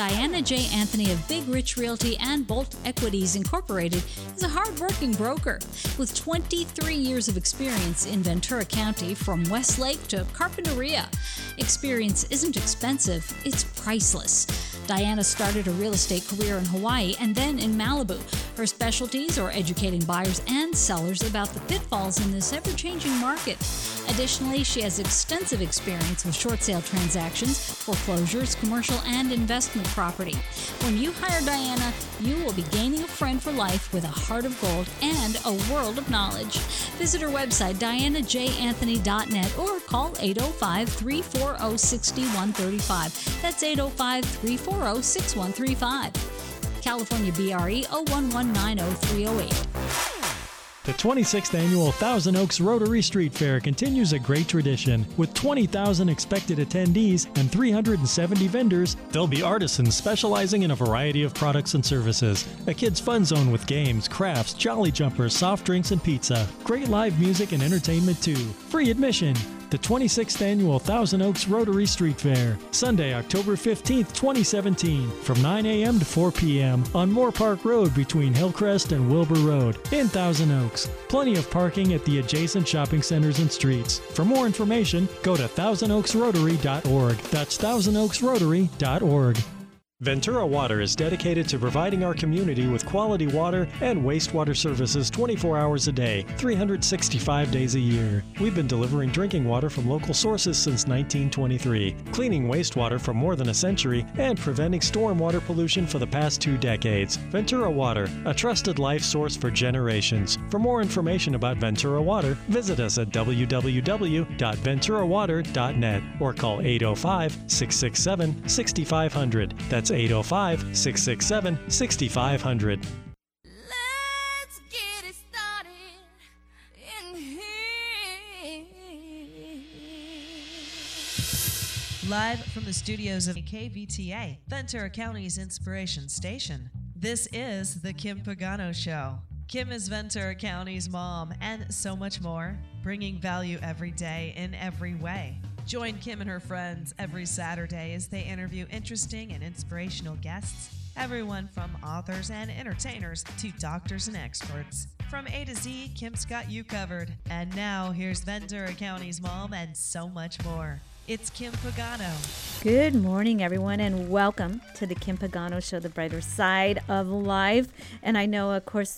Diana J. Anthony of Big Rich Realty and Bolt Equities Incorporated is a hard-working broker with 23 years of experience in Ventura County from Westlake to Carpinteria. Experience isn't expensive, it's priceless. Diana started a real estate career in Hawaii and then in Malibu. Her specialties are educating buyers and sellers about the pitfalls in this ever-changing market. Additionally, she has extensive experience with short sale transactions, foreclosures, commercial, and investment property. When you hire Diana, you will be gaining a friend for life with a heart of gold and a world of knowledge. Visit her website, dianajanthony.net, or call 805-340-6135. That's 805-340-6135. California BRE 01190-308. The 26th Annual Thousand Oaks Rotary Street Fair continues a great tradition. With 20,000 expected attendees and 370 vendors, there'll be artisans specializing in a variety of products and services. A kids' fun zone with games, crafts, jolly jumpers, soft drinks, and pizza. Great live music and entertainment too. Free admission. The 26th Annual Thousand Oaks Rotary Street Fair, Sunday, October 15th, 2017, from 9 a.m. to 4 p.m. on Moore Park Road between Hillcrest and Wilbur Road in Thousand Oaks. Plenty of parking at the adjacent shopping centers and streets. For more information, go to thousandoaksrotary.org. That's thousandoaksrotary.org. Ventura Water is dedicated to providing our community with quality water and wastewater services 24 hours a day, 365 days a year. We've been delivering drinking water from local sources since 1923, cleaning wastewater for more than a century, and preventing stormwater pollution for the past 2 decades. Ventura Water, a trusted life source for generations. For more information about Ventura Water, visit us at www.venturawater.net or call 805-667-6500. That's 805-667-6500. Let's get it started in here. Live from the studios of KVTA, Ventura County's Inspiration Station, this is The Kim Pagano Show. Kim is Ventura County's mom and so much more, bringing value every day in every way. Join Kim and her friends every Saturday as they interview interesting and inspirational guests, everyone from authors and entertainers to doctors and experts. From A to Z, Kim's got you covered. And now, here's Ventura County's mom and so much more. It's Kim Pagano. Good morning, everyone, and welcome to the Kim Pagano Show, the brighter side of life. And I know, of course,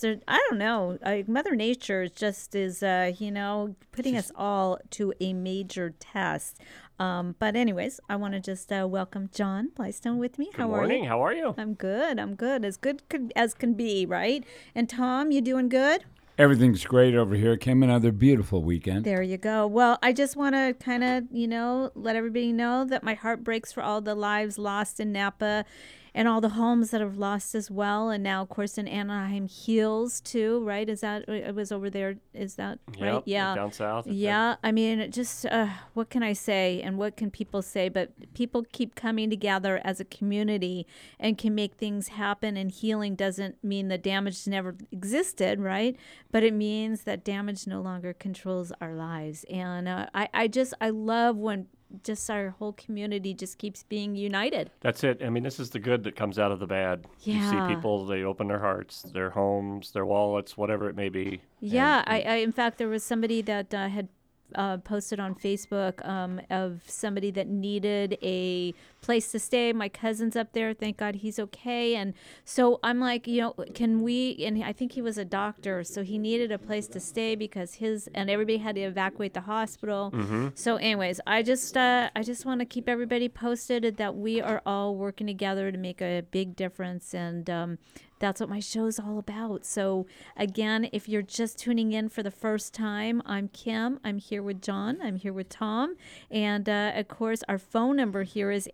Mother Nature is putting us all to a major test. But anyways, I want to just welcome John Blystone with me. Good morning. How are you? I'm good. As good as can be, right? And Tom, you doing good? Everything's great over here. Kim, another beautiful weekend. There you go. Well, I just want to kind of, let everybody know that my heart breaks for all the lives lost in Napa and all the homes that have lost as well. And now, of course, in Anaheim Hills, too, right? It was over there. Is that right? Yeah. Down south. Yeah. I mean, just what can I say and what can people say? But people keep coming together as a community and can make things happen. And healing doesn't mean the damage never existed, right? But it means that damage no longer controls our lives. And I love when just our whole community just keeps being united. That's it. I mean, this is the good that comes out of the bad. Yeah. You see people, they open their hearts, their homes, their wallets, whatever it may be. Yeah. I in fact, there was somebody that had posted on Facebook of somebody that needed a place to stay. My cousin's up there. Thank God he's okay. And so I'm like, can we, and I think he was a doctor, so he needed a place to stay because and everybody had to evacuate the hospital. Mm-hmm. So anyways, I just want to keep everybody posted that we are all working together to make a big difference. And that's what my show is all about. So again, if you're just tuning in for the first time, I'm Kim. I'm here with John. I'm here with Tom. And of course, our phone number here is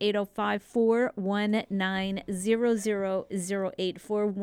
805-419-0008,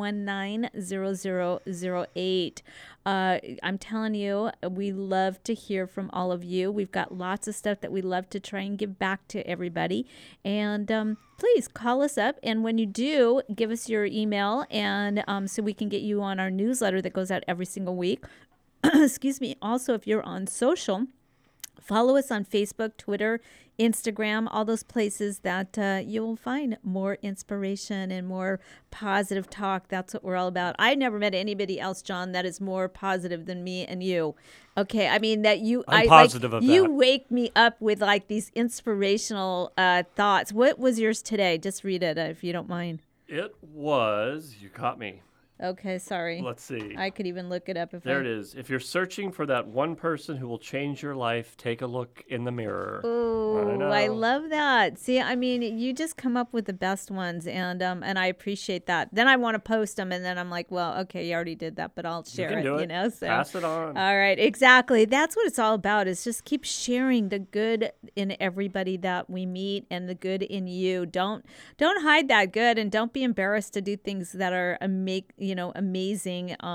419-0008. I'm telling you, we love to hear from all of you. We've got lots of stuff that we love to try and give back to everybody. And please call us up. And when you do, give us your email and so we can get you on our newsletter that goes out every single week. Excuse me. Also, if you're on social, follow us on Facebook, Twitter, Instagram, all those places that you'll find more inspiration and more positive talk. That's what we're all about. I never met anybody else, John, that is more positive than me and you. Okay, I mean that you. I'm positive of you that. wake me up with like these inspirational thoughts. What was yours today? Just read it if you don't mind. It was, you caught me. Okay, sorry. Let's see. I could even look it up if There it is. If you're searching for that one person who will change your life, take a look in the mirror. Oh, I I know. love that. See, I mean, you just come up with the best ones, and I appreciate that. Then I want to post them, and then I'm like, well, okay, you already did that, but I'll share can it. do it. You know, so Pass it on. All right, exactly. That's what it's all about. Is just keep sharing the good in everybody that we meet, and the good in you. Don't hide that good, and don't be embarrassed to do things that are amazing.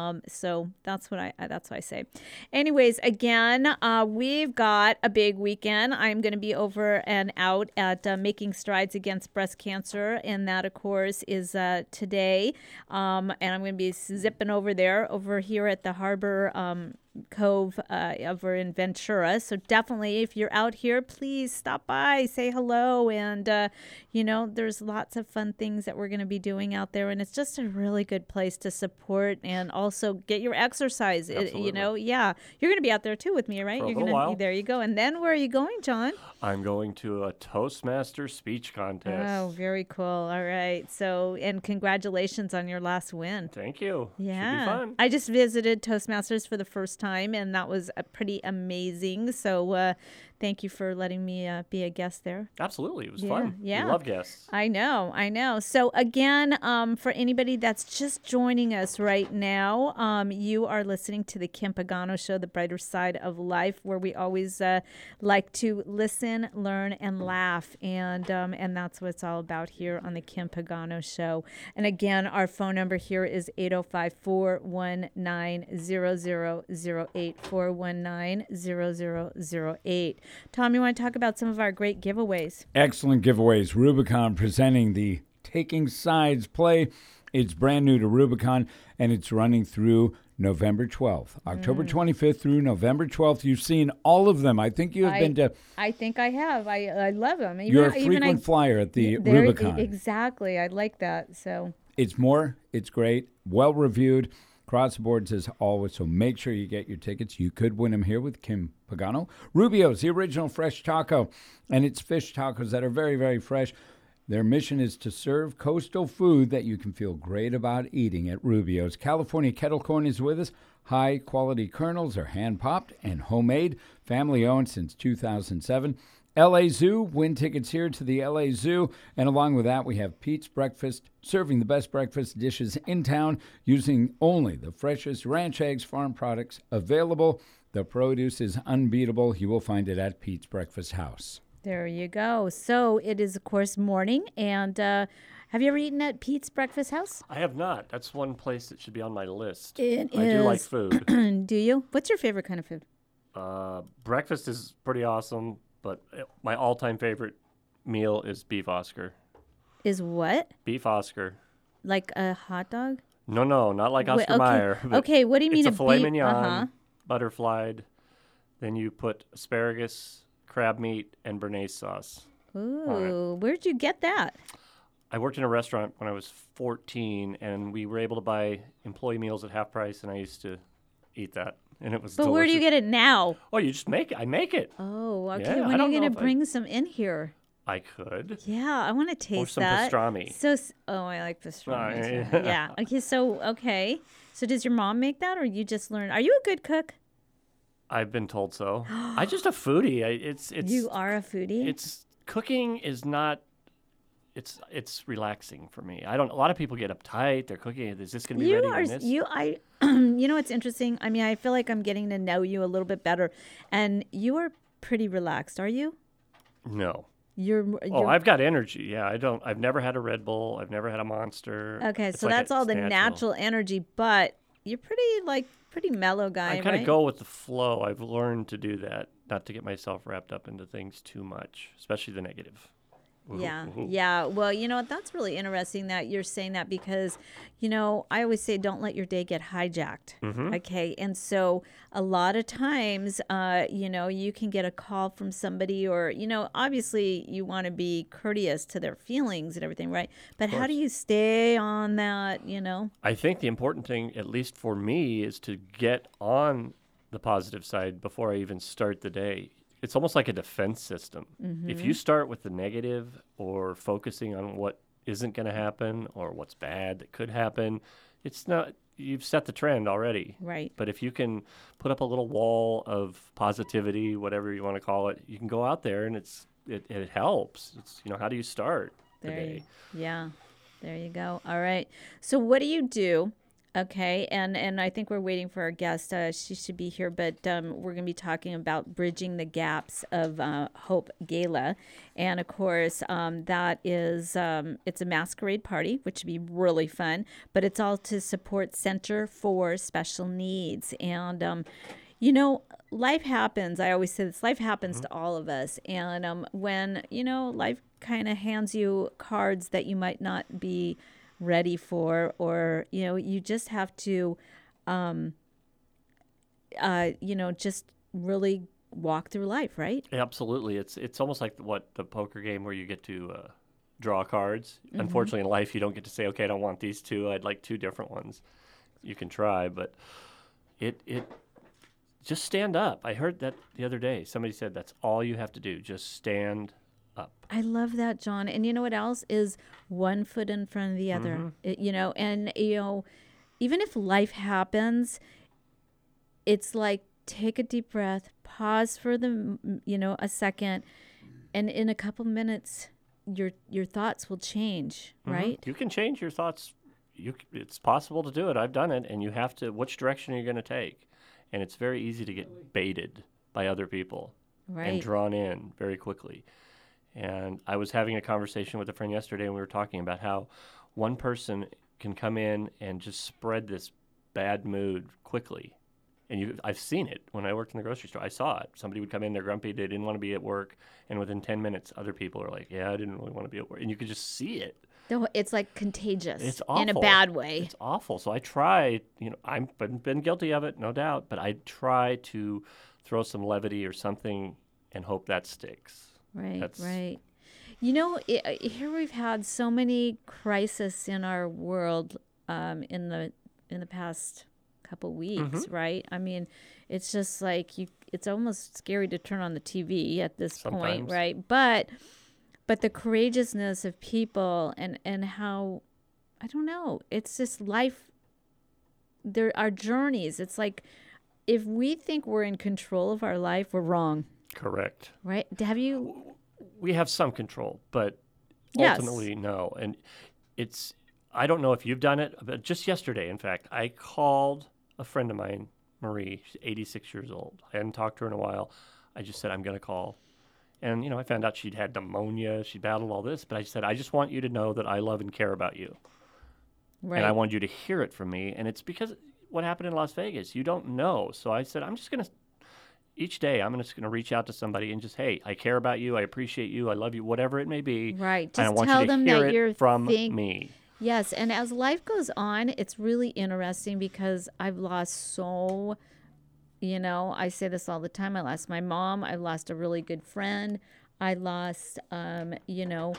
So that's what I say. Anyways, again, we've got a big weekend. I'm going to be over and out at Making Strides Against Breast Cancer, and that, of course, is today. And I'm going to be zipping over here at the Harbor Cove over in Ventura. So definitely, if you're out here, please stop by, say hello, and there's lots of fun things that we're going to be doing out there, and it's just a really good place to support and also get your exercise. Absolutely. You're going to be out there too with me, right? For a You're little gonna while. There you go. And then where are you going, John? I'm going to a Toastmaster speech contest. Oh, very cool. All right. So, and congratulations on your last win. Thank you. Yeah. Should be fun. I just visited Toastmasters for the first time, and that was pretty amazing. So thank you for letting me be a guest there. Absolutely. It was Yeah, fun. yeah. We love guests. I know. So again, for anybody that's just joining us right now, you are listening to the Kim Pagano Show, The Brighter Side of Life, where we always like to listen, learn, and laugh, and that's what it's all about here on the Kim Pagano Show. And again, our phone number here is 805-419-0008, 419-0008. Tom, you want to talk about some of our great giveaways? Excellent giveaways. Rubicon presenting the Taking Sides play. It's brand new to Rubicon, and it's running through November 12th. October 25th through November 12th. You've seen all of them. I think you have been to... I think I have. I love them. You're a frequent flyer at the Rubicon. Exactly. I like that. So It's great, well-reviewed. Across the boards as always, so make sure you get your tickets. You could win them here with Kim Pagano. Rubio's, the original fresh taco, and it's fish tacos that are very, very fresh. Their mission is to serve coastal food that you can feel great about eating at Rubio's. California Kettle Corn is with us. High-quality kernels are hand-popped and homemade, family-owned since 2007. LA Zoo, win tickets here to the LA Zoo. And along with that, we have Pete's Breakfast, serving the best breakfast dishes in town using only the freshest Ranch Eggs Farm products available. The produce is unbeatable. You will find it at Pete's Breakfast House. there you go. So it is, of course, morning. And have you ever eaten at Pete's Breakfast House? I have not. That's one place that should be on my list. It I do like is. food. Do you? What's your favorite kind of food? Breakfast is pretty awesome, but my all-time favorite meal is beef Oscar. Is what? Beef Oscar. Like a hot dog? No, not like Wait, Oscar Mayer. but okay, what do you mean it's a a filet beef- mignon, uh-huh. butterflied. Then you put asparagus, crab meat, and béarnaise sauce. Ooh, where'd you get that? I worked in a restaurant when I was 14, and we were able to buy employee meals at half price, and I used to eat that, and it was But delicious. where do you get it now? Oh, you just make it. I make it. Oh, okay. Yeah, I when are don't you know going to if I- bring some in here? I could. Yeah, I want to taste some that. pastrami. So, I like pastrami. yeah. too. Yeah. Okay. So does your mom make that, or you just learn? Are you a good cook? I've been told so. I'm just a foodie. It's You are a foodie. It's cooking is not. It's relaxing for me. A lot of people get uptight. They're cooking. Is this going to be ready when this? You know what's interesting? I mean, I feel like I'm getting to know you a little bit better, and you are pretty relaxed. Are you? No. You're I've got energy. Yeah, I've never had a Red Bull. I've never had a Monster. okay. It's So like that's all it's the natural energy, but you're pretty mellow guy, I kind of right? go with the flow. I've learned to do that, not to get myself wrapped up into things too much, especially the negative. Yeah. Yeah. Well, you know what? That's really interesting that you're saying that because, you know, I always say don't let your day get hijacked. Okay. And so a lot of times, you know, you can get a call from somebody or, you know, obviously you want to be courteous to their feelings and everything, right? But how do you stay on that, you know? I think the important thing, at least for me, is to get on the positive side before I even start the day. It's almost like a defense system. If you start with the negative or focusing on what isn't going to happen or what's bad that could happen, it's not, you've set the trend already. Right. But if you can put up a little wall of positivity, whatever you want to call it, you can go out there and it helps. It's, you know, how do you start the day? Yeah. There you go. All right. So what do you do? Okay, and I think we're waiting for our guest. She should be here, but we're going to be talking about bridging the gaps of Hope Gala, and of course that is it's a masquerade party, which would be really fun. But it's all to support Center for Special Needs, and you know, life happens. I always say this: life happens to all of us, and when you know life kind of hands you cards that you might not be ready for, or you know, you just have to you know, just really walk through life, right? Absolutely. It's almost like the poker game where you get to draw cards. Unfortunately, in life, you don't get to say, okay, I don't want these two. I'd like two different ones. You can try, but it just stand up. I heard that the other day. Somebody said that's all you have to do. Just stand up. I love that, John. And you know what else is one foot in front of the other, you know, and, you know, even if life happens, it's like take a deep breath, pause for you know, a second, and in a couple minutes, your thoughts will change, right? You can change your thoughts. It's possible to do it. I've done it. And you have to, which direction are you going to take? And it's very easy to get baited by other people and drawn in very quickly. And I was having a conversation with a friend yesterday, and we were talking about how one person can come in and just spread this bad mood quickly. And I've seen it when I worked in the grocery store. I saw it. Somebody would come in, they're grumpy, they didn't want to be at work, and within 10 minutes, other people are like, yeah, I didn't really want to be at work. And you could just see it. It's like contagious. It's awful. In a bad way. It's awful. So I try, you know, I've been guilty of it, no doubt, but I try to throw some levity or something and hope that sticks. Right. You know, here we've had so many crises in our world in the past couple weeks, right? I mean, it's just like it's almost scary to turn on the TV at this point, right? But the courageousness of people and how, I don't know, it's just life. There are journeys. It's like if we think we're in control of our life, we're wrong. Correct. Right? Have you? We have some control, but Yes. ultimately, no. And I don't know if you've done it, but just yesterday, in fact, I called a friend of mine, Marie. She's 86 years old. I hadn't talked to her in a while. I just said, I'm going to call. And, you know, I found out she'd had pneumonia. She battled all this. But I said, I just want you to know that I love and care about you. Right. And I want you to hear it from me. And it's because what happened in Las Vegas. You don't know. So I said, I'm just going to, each day, I'm just going to reach out to somebody and just, hey, I care about you. I appreciate you. I love you, whatever it may be. Right. And I Just want tell you to them hear that it you're from me. Yes, and as life goes on, it's really interesting because I've lost you know, I say this all the time. I lost my mom. I lost a really good friend. I lost, you know,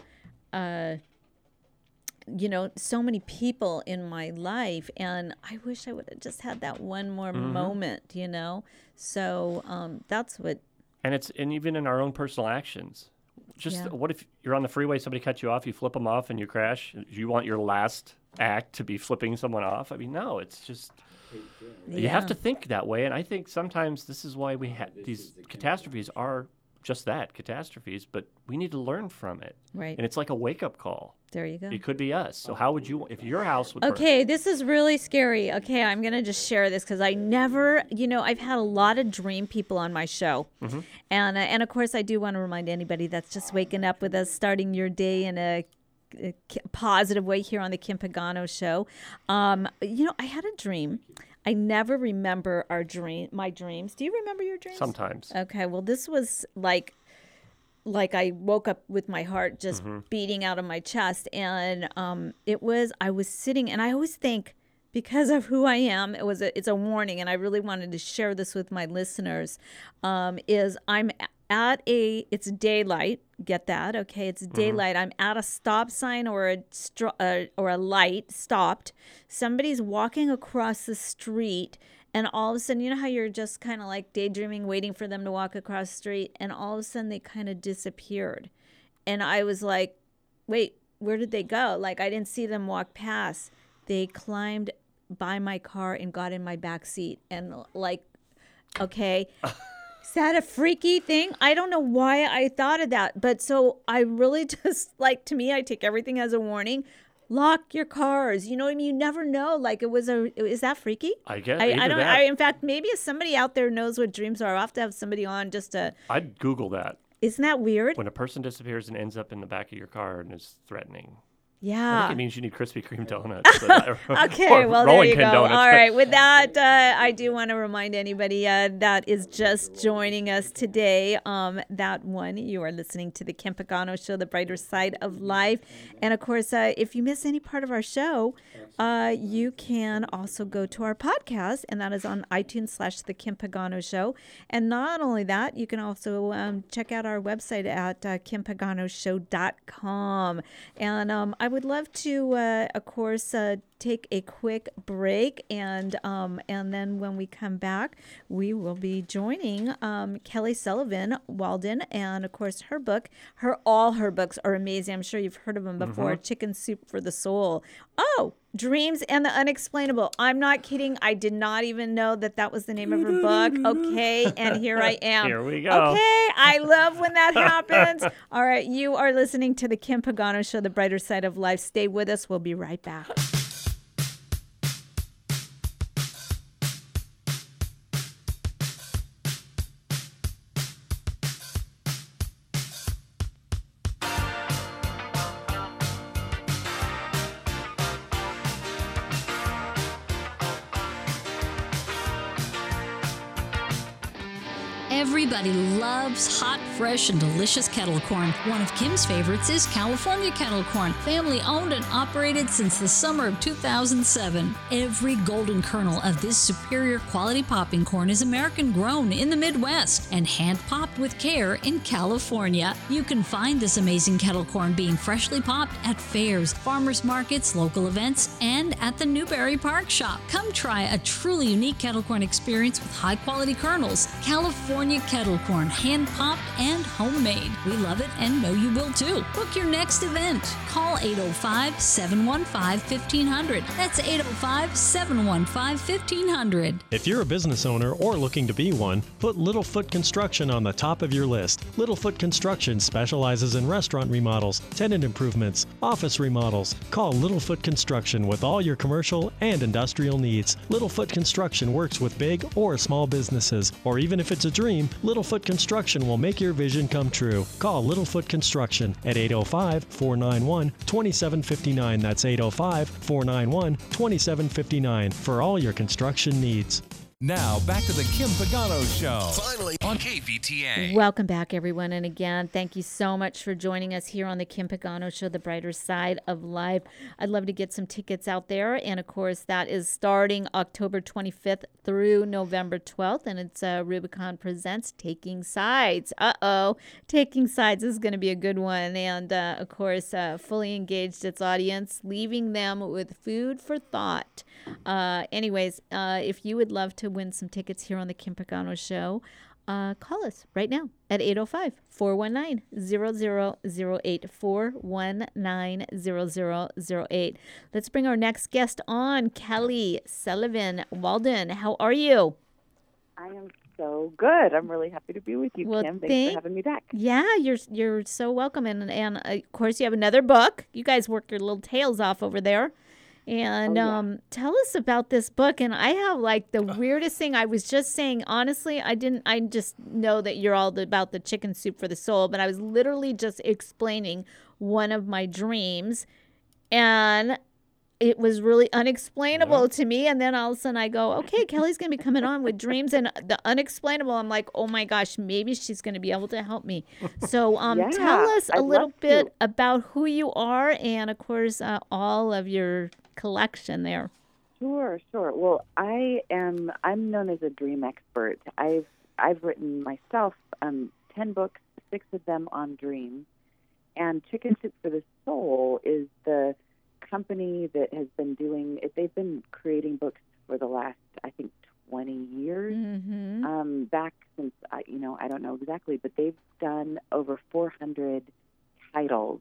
so many people in my life, and I wish I would have just had that one more moment, you know. So that's what. And even in our own personal actions. Just what if you're on the freeway, somebody cuts you off, you flip them off, and you crash? You want your last act to be flipping someone off? I mean, no, it's just you have to think that way. And I think sometimes this is why we had these catastrophes are just that, catastrophes, but we need to learn from it. Right. And it's like a wake-up call. There you go. It could be us. So how would you, if your house would burn? Okay, this is really scary. Okay, I'm going to just share this because I never, you know, I've had a lot of dream people on my show. And of course, I do want to remind anybody that's just waking up with us, starting your day in a positive way here on the Kim Pagano Show. You know, I had a dream. I never remember my dreams. Do you remember your dreams? Sometimes. Okay, well, this was like like I woke up with my heart just beating out of my chest. And I was sitting, and I always think, because of who I am, it's a warning, and I really wanted to share this with my listeners, is I'm at it's daylight, get that, okay, it's daylight, I'm at a stop sign or a light, stopped, somebody's walking across the street, and all of a sudden, you know how you're just kind of like daydreaming, waiting for them to walk across the street, and all of a sudden they kind of disappeared. And I was like, wait, where did they go? Like, I didn't see them walk past. They climbed by my car and got in my back seat. And like, okay, is that a freaky thing? I don't know why I thought of that. But so I really just, like, to me, I take everything as a warning. Lock your cars. You know what I mean? You never know. Like, is that freaky? I guess. I don't. In fact, maybe if somebody out there knows what dreams are, I'll have to have somebody on just to. I'd Google that. Isn't that weird? When a person disappears and ends up in the back of your car and is threatening. Yeah. I think it means you need Krispy Kreme donuts. Okay, well, there you go. Donuts. All right. With that, I do want to remind anybody that is just joining us today, that one, you are listening to the Kim Pagano Show, The Brighter Side of Life. And, of course, if you miss any part of our show, you can also go to our podcast, and that is on iTunes /The Kim Pagano Show. And not only that, you can also check out our website at KimPaganoShow.com. And I would love to, of course, take a quick break, and then when we come back, we will be joining Kelly Sullivan Walden, and of course all her books are amazing. I'm sure you've heard of them before. Chicken Soup for the Soul. Oh, Dreams and the Unexplainable. I'm not kidding. I did not even know that was the name of her book. Okay, and here I am. Here we go. Okay, I love when that happens. All right, you are listening to the Kim Pagano Show, The Brighter Side of Life. Stay with us. We'll be right back. Everybody loves hot, fresh, and delicious kettle corn. One of Kim's favorites is California kettle corn, family owned and operated since the summer of 2007. Every golden kernel of this superior quality popping corn is American grown in the Midwest and hand popped with care in California. You can find this amazing kettle corn being freshly popped at fairs, farmers markets, local events, and at the Newberry Park Shop. Come try a truly unique kettle corn experience with high quality kernels. California kettle corn, hand popped and homemade. We love it and know you will too. Book your next event. Call 805-715-1500. That's 805-715-1500. If you're a business owner or looking to be one, put Littlefoot Construction on the top of your list. Littlefoot Construction specializes in restaurant remodels, tenant improvements, office remodels. Call Littlefoot Construction with all your commercial and industrial needs. Littlefoot Construction works with big or small businesses, or even if it's a dream, Littlefoot Construction will make your vision come true. Call Littlefoot Construction at 805-491-2759. That's 805-491-2759 for all your construction needs. Now, back to the Kim Pagano Show. Finally on KVTA. Welcome back, everyone. And again, thank you so much for joining us here on the Kim Pagano Show, The Brighter Side of Life. I'd love to get some tickets out there. And, of course, that is starting October 25th through November 12th. And it's Rubicon Presents Taking Sides. Taking Sides is going to be a good one. And, of course, fully engaged its audience, leaving them with food for thought. Anyways, if you would love to win some tickets here on the Kim Pagano Show, call us right now at 805-419-0008, 419-0008. Let's bring our next guest on, Kelly Sullivan Walden. How are you? I am so good. I'm really happy to be with you, well, Kim. Thanks for having me back. Yeah, you're so welcome. And of course, you have another book. You guys work your little tails off over there. And tell us about this book. And I have like the weirdest thing. I was just saying, honestly, I just know that you're all about the chicken soup for the soul, but I was literally just explaining one of my dreams. And it was really unexplainable to me. And then all of a sudden I go, okay, Kelly's going to be coming on with dreams and the unexplainable. I'm like, oh my gosh, maybe she's going to be able to help me. So tell us a little bit about who you are and, of course, all of your collection there. Sure. Well, I'm known as a dream expert. I've written myself 10 books, 6 of them on dreams. And Chicken Soup for the Soul is the company that has been doing it. They've been creating books for the last, I think, 20 years. Back since, I don't know exactly, but they've done over 400 titles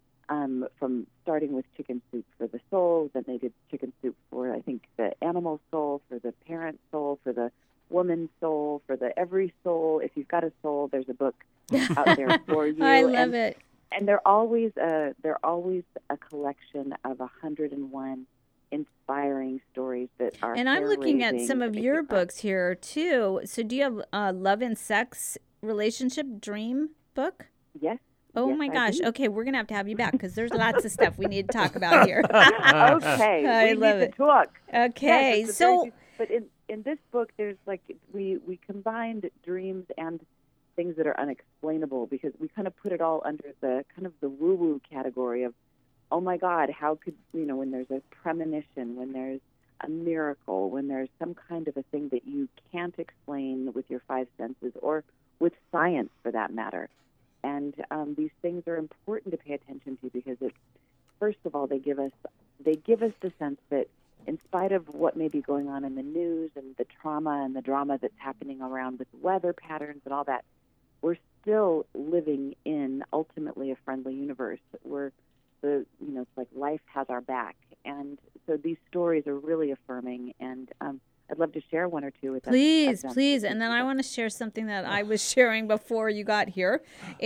from starting with Chicken Soup for the Soul. Then they did Chicken Soup for, I think, the animal soul, for the parent soul, for the woman's soul, for the every soul. If you've got a soul, there's a book out there for you. I love it. And they're always a collection of 101 inspiring stories that are. And I'm looking at some of your books here too. So do you have a love and sex relationship dream book? Yes. Oh yes, my gosh. Okay, we're going to have you back because there's lots of stuff we need to talk about here. Okay. I love it. Talk. Okay. Yes, so but in this book there's we combined dreams and things that are unexplainable, because we kind of put it all under the kind of the woo-woo category of, oh my God, how could, when there's a premonition, when there's a miracle, when there's some kind of a thing that you can't explain with your 5 senses or with science for that matter. And these things are important to pay attention to, because it's, first of all, they give us the sense that in spite of what may be going on in the news and the trauma and the drama that's happening around with weather patterns and all that, we're still living in ultimately a friendly universe where it's like life has our back. And so these stories are really affirming, and I'd love to share one or two with them. Please. And then I want to share something that I was sharing before you got here,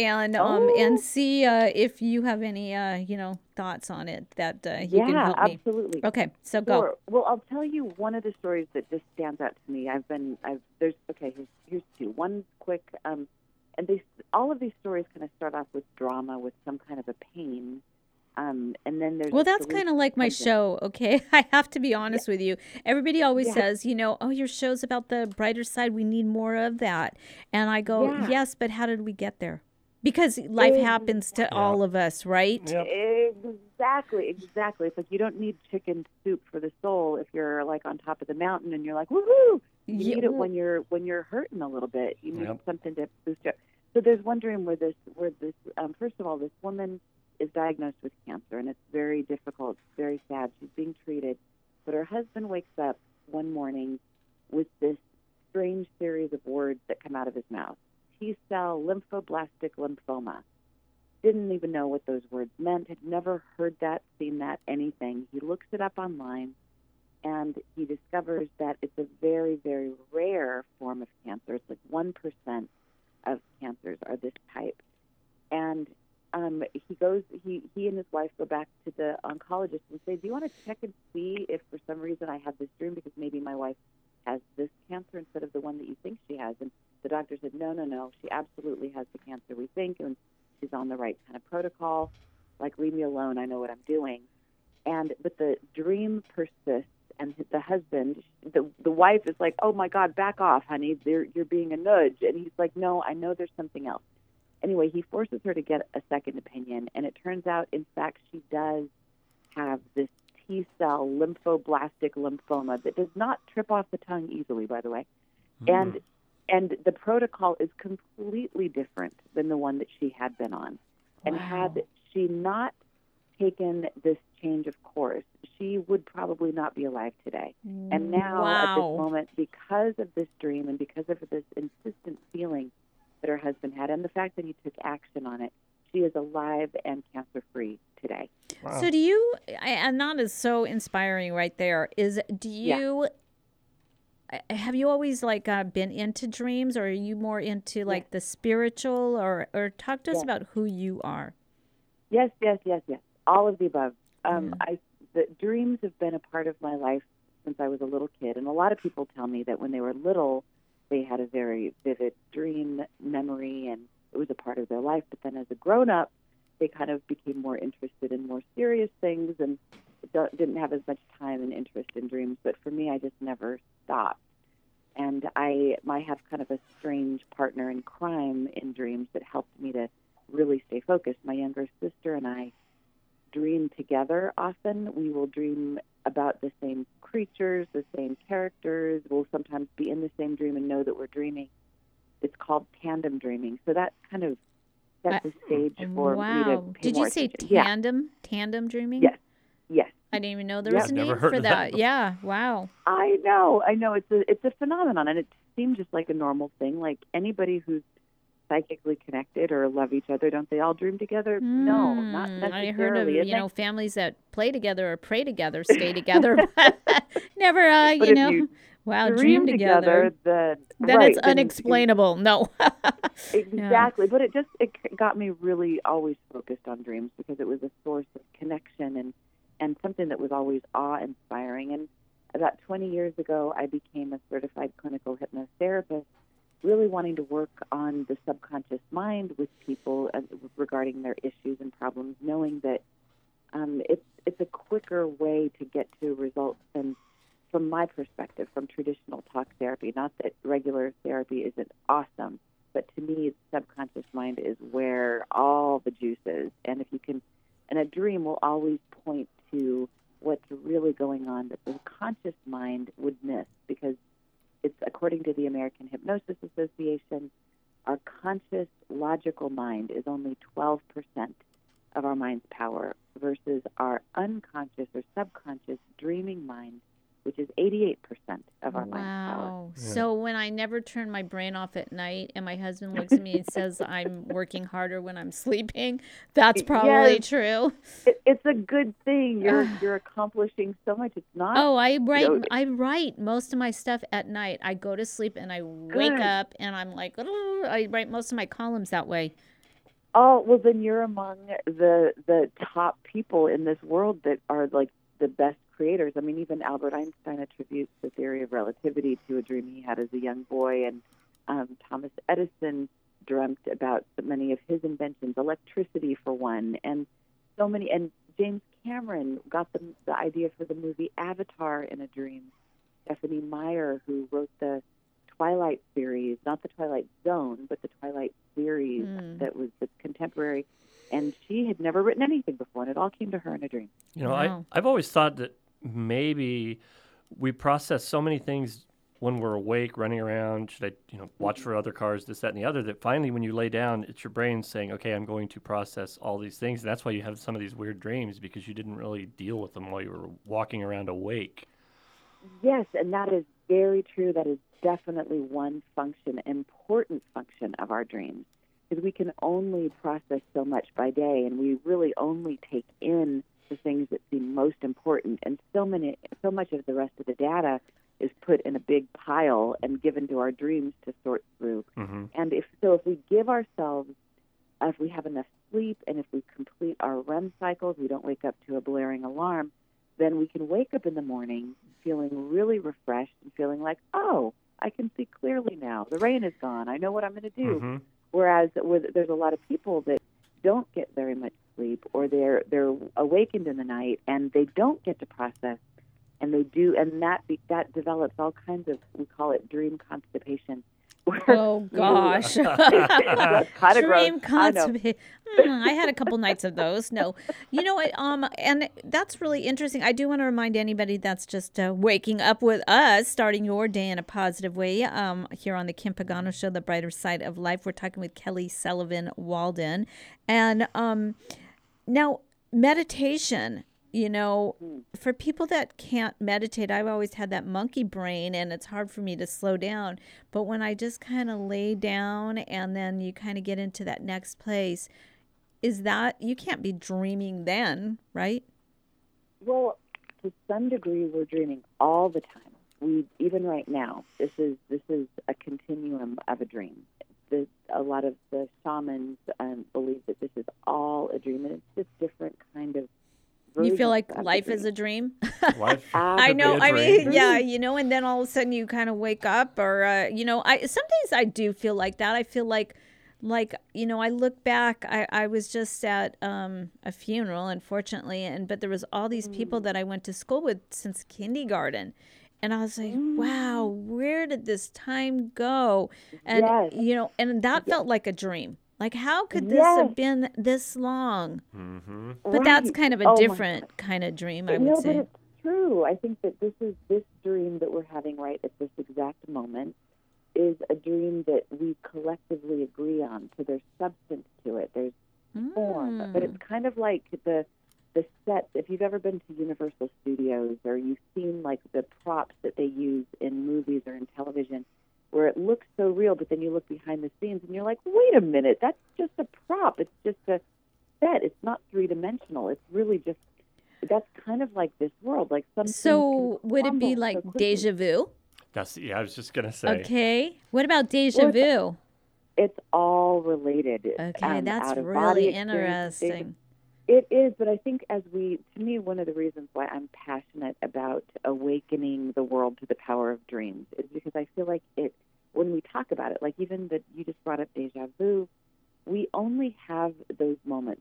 and see if you have any thoughts on it that you can help me. Yeah, absolutely. Okay, so go. Well, I'll tell you one of the stories that just stands out to me. Here's two. One quick, and all of these stories kind of start off with drama, with some kind of a pain. And then there's that's kind of like my show, okay? I have to be honest with you. Everybody always says, your show's about the brighter side. We need more of that. And I go, yes, but how did we get there? Because life happens to all of us, right? Yep. Exactly. It's like you don't need chicken soup for the soul if you're like on top of the mountain and you're like, woohoo! You need it when you're hurting a little bit. You need something to boost you up. So there's one dream where this first of all, this woman is diagnosed with cancer, and it's very difficult, very sad. She's being treated, but her husband wakes up one morning with this strange series of words that come out of his mouth. T-cell lymphoblastic lymphoma. Didn't even know what those words meant, had never heard that, seen that, anything. He looks it up online, and he discovers that it's a very, very rare form of cancer. It's like 1% of cancers are this type. And he and his wife go back to the oncologist and say, do you want to check and see if for some reason I had this dream because maybe my wife has this cancer instead of the one that you think she has? And the doctor said, no, she absolutely has the cancer we think, and she's on the right kind of protocol. Like, leave me alone, I know what I'm doing. But the dream persists, and the husband, the wife is like, oh my God, back off, honey, you're being a nudge. And he's like, no, I know there's something else. Anyway, he forces her to get a second opinion, and it turns out, in fact, she does have this T-cell lymphoblastic lymphoma that does not trip off the tongue easily, by the way. And the protocol is completely different than the one that she had been on. And had she not taken this change of course, she would probably not be alive today. And now, at this moment, because of this dream and because of this insistent feeling that her husband had, and the fact that he took action on it, she is alive and cancer-free today. Wow. So do you, and that is so inspiring right there, have you always been into dreams, or are you more into the spiritual, or talk to us about who you are? Yes. All of the above. The dreams have been a part of my life since I was a little kid, and a lot of people tell me that when they were little, they had a very vivid dream memory, and it was a part of their life. But then as a grown-up, they kind of became more interested in more serious things, and didn't have as much time and interest in dreams, but for me, I just never stopped. And I have kind of a strange partner in crime in dreams that helped me to really stay focused. My younger sister and I dream together often. We will dream about the same creatures, the same characters. We'll sometimes be in the same dream and know that we're dreaming. It's called tandem dreaming. So that kind of sets the stage for me to pay Did more you say attention. tandem? Tandem dreaming? Yes. I didn't even know there was a Never name heard for of that. that. Yeah. Wow. I know. It's a phenomenon, and it seems just like a normal thing. Like anybody who's psychically connected or love each other, don't they all dream together? No, not necessarily. I heard of And families that play together or pray together, stay together, never But if you dream together. then It's unexplainable. No. Exactly. But it got me really always focused on dreams because it was a source of connection and something that was always awe-inspiring. And about 20 years ago, I became a certified clinical hypnotherapist, really wanting to work on the subconscious mind with people regarding their issues and problems, knowing that it's a quicker way to get to results than, from my perspective, from traditional talk therapy. Not that regular therapy isn't awesome, but to me, the subconscious mind is where all the juice is. And if you can, and a dream will always point to what's really going on that the conscious mind would miss, because it's, according to the American Hypnosis Association, our conscious, logical mind is only 12% of our mind's power versus our unconscious or subconscious dreaming mind, which is 88% of our mind's power. Wow. So when I never turn my brain off at night and my husband looks at me and says I'm working harder when I'm sleeping, that's probably true. It's a good thing. You're accomplishing so much. It's not. Oh, I write most of my stuff at night. I go to sleep and I wake up and I'm like, I write most of my columns that way. Oh, well, then you're among the top people in this world that are like the best creators. I mean, even Albert Einstein attributes the theory of relativity to a dream he had as a young boy, and Thomas Edison dreamt about many of his inventions, electricity for one, and so many. And James Cameron got the idea for the movie Avatar in a dream. Stephanie Meyer, who wrote the Twilight series, not the Twilight Zone, but the Twilight series that was the contemporary, and she had never written anything before, and it all came to her in a dream. You know, I've always thought that maybe we process so many things when we're awake, running around, should I, watch for other cars, this, that, and the other, that finally when you lay down, it's your brain saying, okay, I'm going to process all these things. And that's why you have some of these weird dreams, because you didn't really deal with them while you were walking around awake. Yes, and that is very true. That is definitely one function, important function of our dreams, because we can only process so much by day, and we really only take in the things that seem most important, and so much of the rest of the data is put in a big pile and given to our dreams to sort through. Mm-hmm. And if we give ourselves, if we have enough sleep, and if we complete our REM cycles, we don't wake up to a blaring alarm, then we can wake up in the morning feeling really refreshed and feeling like, oh, I can see clearly now. The rain is gone. I know what I'm going to do. Mm-hmm. Whereas there's a lot of people that don't get very much sleep, or they're awakened in the night and they don't get to process, and they do, and that develops all kinds of, we call it dream constipation. Oh gosh, dream constipation. I had a couple nights of those. No, you know what? And that's really interesting. I do want to remind anybody that's just waking up with us, starting your day in a positive way. Here on the Kim Pagano Show, The Brighter Side of Life, we're talking with Kelly Sullivan Walden, and now meditation. For people that can't meditate, I've always had that monkey brain, and it's hard for me to slow down. But when I just kind of lay down and then you kind of get into that next place, is that, you can't be dreaming then, right? Well, to some degree, we're dreaming all the time. Even right now, this is a continuum of a dream. A lot of the shamans believe that this is all a dream, and it's just different kind of. You feel like life is a dream? I know. I mean, yeah, and then all of a sudden you kind of wake up, or sometimes I do feel like that. I feel like like, I look back, I was just at a funeral, unfortunately, but there was all these people that I went to school with since kindergarten. And I was like, wow, where did this time go? And, and that felt like a dream. Like, how could this have been this long? Mm-hmm. But that's kind of a different kind of dream, I would say. But it's true. I think that this dream that we're having right at this exact moment is a dream that we collectively agree on. So there's substance to it. There's form. But it's kind of like the sets. If you've ever been to Universal Studios or you've seen like the props that they use in movies or in television, where it looks so real, but then you look behind the scenes and you're like, wait a minute, that's just a prop. It's just a set. It's not three-dimensional. It's really just, that's kind of like this world. Like something. So would it be like deja vu? I was just going to say. Okay. What about deja vu? It's all related. Okay, that's really interesting. It is, but I think to me, one of the reasons why I'm passionate about awakening the world to the power of dreams is because I feel like when we talk about it, like even that you just brought up deja vu, we only have those moments,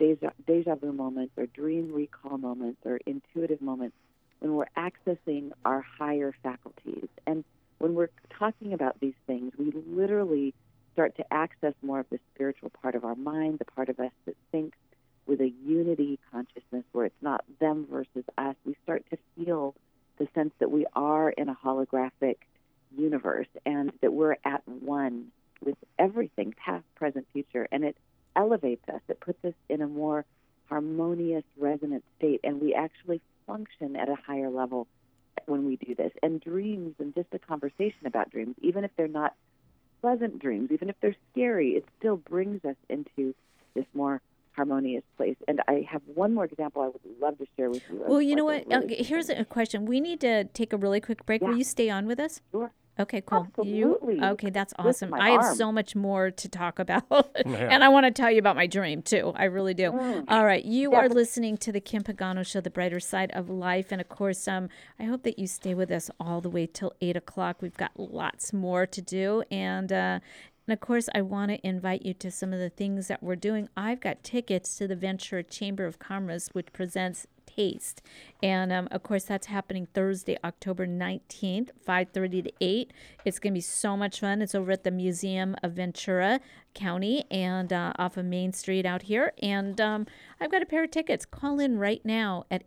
deja vu moments or dream recall moments or intuitive moments when we're accessing our higher faculties. And when we're talking about these things, we literally start to access more of the spiritual part of our mind, the part of us that thinks with a unity consciousness where it's not them versus us. We start to feel the sense that we are in a holographic universe and that we're at one with everything, past, present, future, and it elevates us. It puts us in a more harmonious, resonant state, and we actually function at a higher level when we do this. And dreams, and just a conversation about dreams, even if they're not pleasant dreams, even if they're scary, it still brings us into this more harmonious place. And I have one more example I would love to share with you. Well, you know what? Here's a question. We need to take a really quick break. Will you stay on with us? Sure. Okay, cool. Absolutely. Okay, that's awesome. I have so much more to talk about. And I want to tell you about my dream, too. I really do. All right. You are listening to the Kim Pagano Show, The Brighter Side of Life. And, of course, I hope that you stay with us all the way till 8 o'clock. We've got lots more to do. And of course, I want to invite you to some of the things that we're doing. I've got tickets to the Ventura Chamber of Commerce, which presents Taste. And, of course, that's happening Thursday, October 19th, 5:30 to 8. It's going to be so much fun. It's over at the Museum of Ventura County and off of Main Street out here. And I've got a pair of tickets. Call in right now at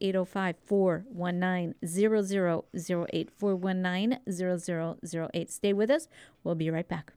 805-419-0008, 419-0008. Stay with us. We'll be right back.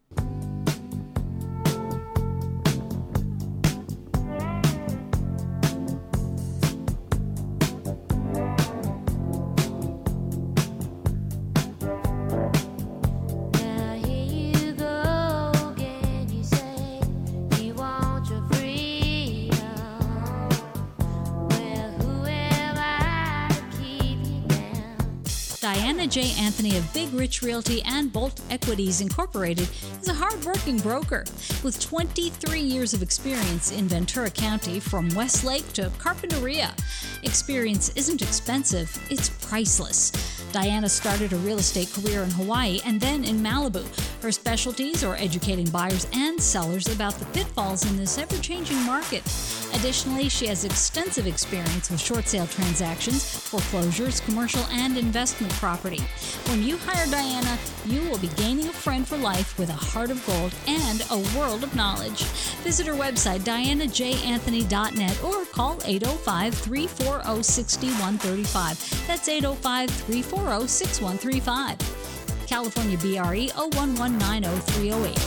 Diana J. Anthony of Big Rich Realty and Bolt Equities Incorporated is a hard-working broker with 23 years of experience in Ventura County from Westlake to Carpinteria. Experience isn't expensive, it's priceless. Diana started a real estate career in Hawaii and then in Malibu. Her specialties are educating buyers and sellers about the pitfalls in this ever-changing market. Additionally, she has extensive experience with short sale transactions, foreclosures, commercial, and investment property. When you hire Diana, you will be gaining a friend for life with a heart of gold and a world of knowledge. Visit her website, dianajanthony.net, or call 805-340-6135. That's 805-340-6135. California BRE 01190-308.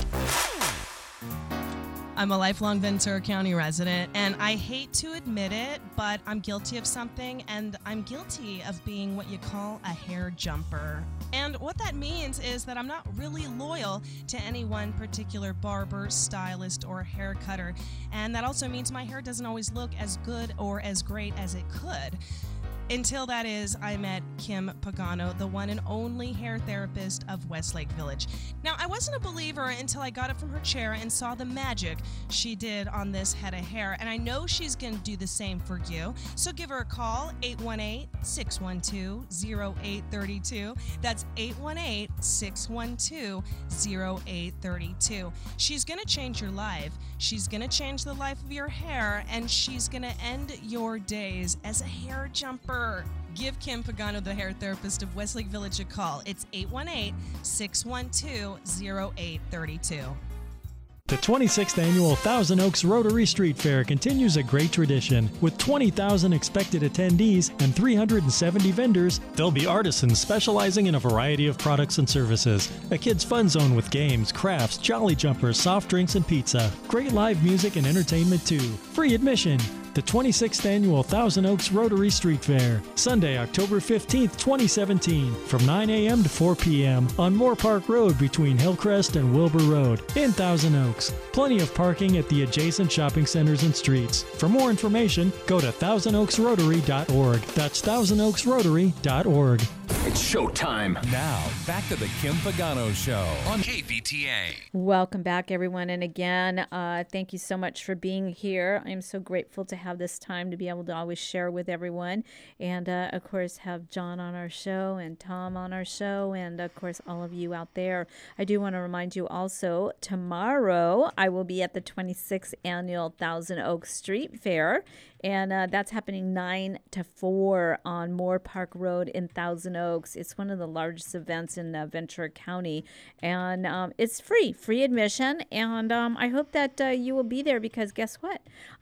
I'm a lifelong Ventura County resident, and I hate to admit it, but I'm guilty of something, and I'm guilty of being what you call a hair jumper. And what that means is that I'm not really loyal to any one particular barber, stylist, or hair cutter. And that also means my hair doesn't always look as good or as great as it could. Until that is, I met Kim Pagano, the one and only hair therapist of Westlake Village. Now, I wasn't a believer until I got up from her chair and saw the magic she did on this head of hair, and I know she's going to do the same for you. So give her a call, 818-612-0832. That's 818-612-0832. She's going to change your life. She's going to change the life of your hair, and she's going to end your days as a hair jumper. Give Kim Pagano, the hair therapist of Westlake Village, a call. It's 818-612-0832. The 26th annual Thousand Oaks Rotary Street Fair continues a great tradition. With 20,000 expected attendees and 370 vendors, there'll be artisans specializing in a variety of products and services. A kids' fun zone with games, crafts, jolly jumpers, soft drinks, and pizza. Great live music and entertainment too. Free admission. The 26th annual Thousand Oaks Rotary Street Fair, Sunday, October 15th, 2017, from 9 a.m. to 4 p.m. on Moore Park Road between Hillcrest and Wilbur Road in Thousand Oaks. Plenty of parking at the adjacent shopping centers and streets. For more information, go to thousandoaksrotary.org. That's thousandoaksrotary.org. It's showtime. Now, back to the Kim Pagano Show on KVTA. Welcome back, everyone. And again, thank you so much for being here. I'm so grateful to have this time to be able to always share with everyone. And, of course, have John on our show and Tom on our show. And, of course, all of you out there. I do want to remind you also, tomorrow I will be at the 26th Annual Thousand Oaks Street Fair. And that's happening 9 to 4 on Moore Park Road in Thousand Oaks. It's one of the largest events in Ventura County. And it's free admission. And I hope that you will be there because guess what?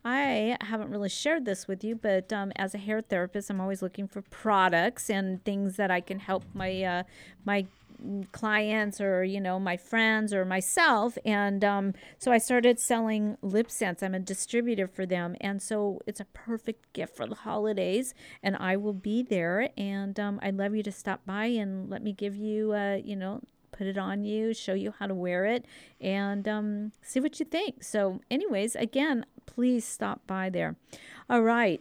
I haven't really shared this with you, but as a hair therapist, I'm always looking for products and things that I can help my my clients or my friends or myself, and so I started selling lip scents. I'm a distributor for them, and so it's a perfect gift for the holidays, and I will be there, and I'd love you to stop by and let me give you put it on you, show you how to wear it, and see what you think. So anyways, again, please stop by there. All right.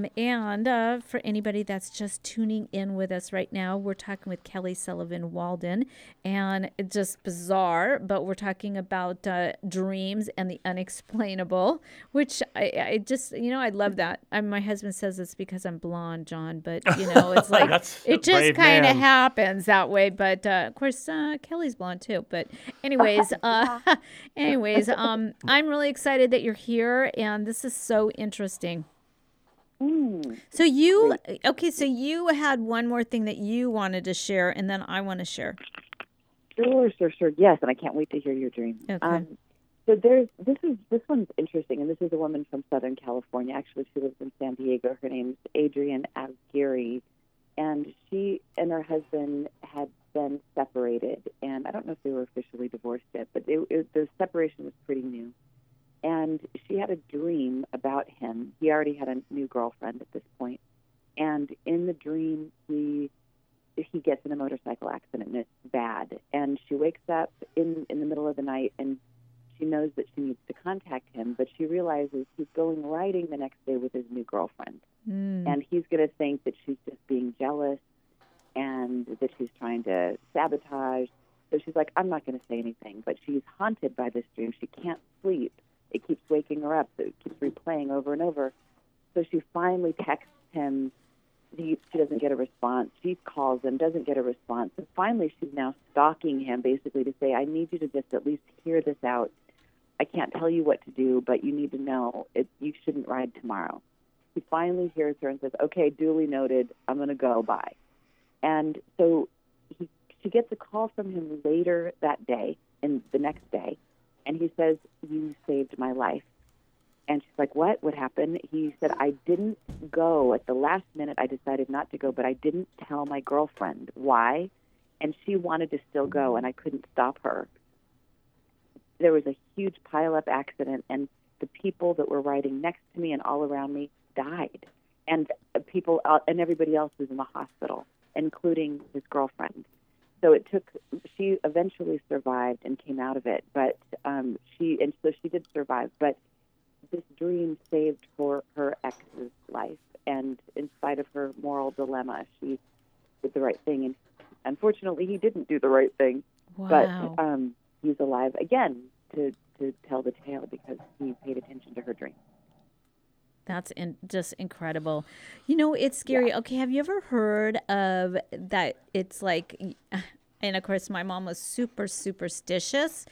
And for anybody that's just tuning in with us right now, we're talking with Kelly Sullivan Walden, and it's just bizarre, but we're talking about dreams and the unexplainable, which I just, I love that. My husband says it's because I'm blonde, John, but it's like, it just kind of happens that way. But of course, Kelly's blonde too. But anyways, I'm really excited that you're here, and this is so interesting. So you had one more thing that you wanted to share, and then I want to share. Sure. Yes, and I can't wait to hear your dream. Okay. So this one's interesting, and this is a woman from Southern California. Actually, she lives in San Diego. Her name's Adrienne Asghiri, and she and her husband had been separated, and I don't know if they were officially divorced yet, but the separation was pretty new. And she had a dream about him. He already had a new girlfriend at this point. And in the dream, he gets in a motorcycle accident, and it's bad. And she wakes up in the middle of the night, and she knows that she needs to contact him, but she realizes he's going riding the next day with his new girlfriend. And he's going to think that she's just being jealous and that she's trying to sabotage. So she's like, I'm not going to say anything. But she's haunted by this dream. She can't sleep. It keeps waking her up. It keeps replaying over and over. So she finally texts him. She doesn't get a response. She calls him, doesn't get a response. And finally, she's now stalking him, basically to say, I need you to just at least hear this out. I can't tell you what to do, but you need to know you shouldn't ride tomorrow. He finally hears her and says, okay, duly noted. I'm going to go. Bye. And so she gets a call from him later that day, and the next day, and he says, you saved my life. And she's like, what? What happened? He said, I didn't go. At the last minute, I decided not to go, but I didn't tell my girlfriend. Why? And she wanted to still go, and I couldn't stop her. There was a huge pile-up accident, and the people that were riding next to me and all around me died. And people and everybody else was in the hospital, including his girlfriend. So she eventually survived and came out of it, but she did survive. But this dream saved her ex's life, and in spite of her moral dilemma, she did the right thing. And unfortunately, he didn't do the right thing. Wow. But he's alive again to tell the tale because he paid attention to her dream. That's just incredible. You know, it's scary. Yeah. Okay, have you ever heard of that? It's like, and of course, my mom was super superstitious.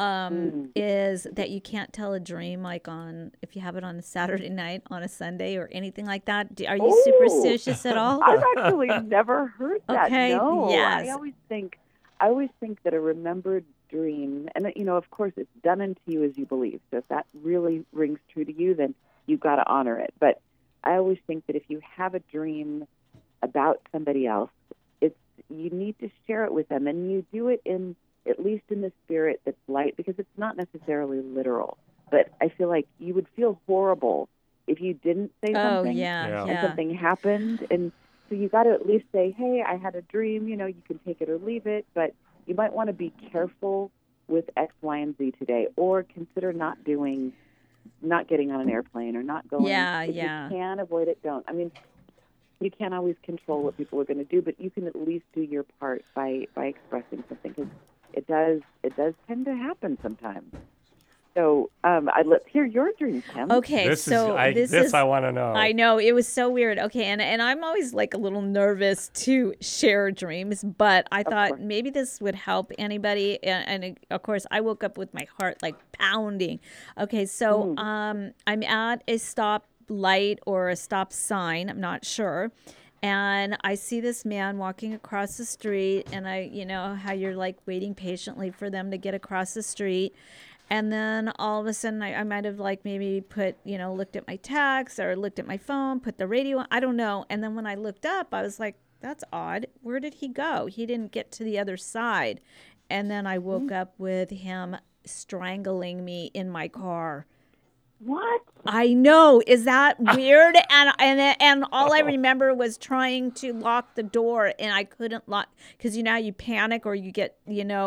Is that you can't tell a dream like if you have it on a Saturday night, on a Sunday, or anything like that. Are you superstitious at all? I've actually never heard that. Okay. No, Yes. I always think that a remembered dream, and you know, of course, it's done unto you as you believe. So if that really rings true to you, then you've got to honor it. But I always think that if you have a dream about somebody else, you need to share it with them, and you do it at least in the spirit that's light, because it's not necessarily literal. But I feel like you would feel horrible if you didn't say something and something happened. And so you got to at least say, hey, I had a dream. You know, you can take it or leave it, but you might want to be careful with X, Y, and Z today, or consider not getting on an airplane or not going. If you can avoid it, don't. I mean, you can't always control what people are going to do, but you can at least do your part by expressing something, because it does tend to happen sometimes. So let's hear your dream, Kim. Okay, this I want to know. I know, it was so weird. Okay, and I'm always like a little nervous to share dreams, but I thought maybe this would help anybody. And of course, I woke up with my heart like pounding. Okay, so I'm at a stop light or a stop sign. I'm not sure. And I see this man walking across the street, and you know how you're like waiting patiently for them to get across the street. And then all of a sudden I might have like maybe looked at my text or looked at my phone, put the radio on, I don't know. And then when I looked up, I was like, that's odd. Where did he go? He didn't get to the other side. And then I woke up with him strangling me in my car. What? I know. Is that weird? And all I remember was trying to lock the door, and I couldn't lock, because how you panic or you get,